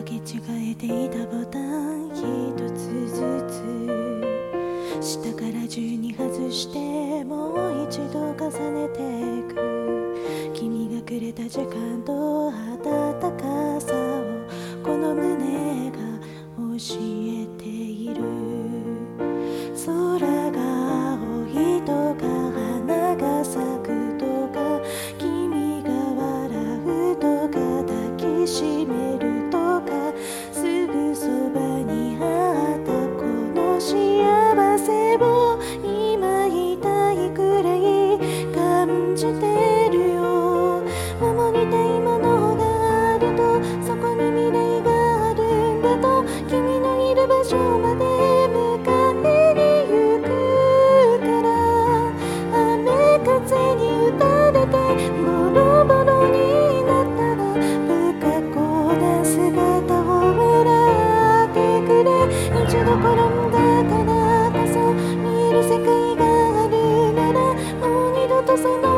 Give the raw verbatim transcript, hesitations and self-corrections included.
履き違えていたボタン一つずつ下から順に外してもう一度重ねていく。君がくれた時間と温かさをこの胸が教えている。空が青いとか花が咲くとか君が笑うとか抱きしめるとかすぐそばにあったこの幸せを今言いたいくらい感じてるよ。守りたいものがあるとそこに未来があるんだと君のいる場所まで迎えに行くから雨風に打たれてボロボロになったら不可抗な姿を笑ってくれ。一度転んだからこそ見える世界があるならもう二度とその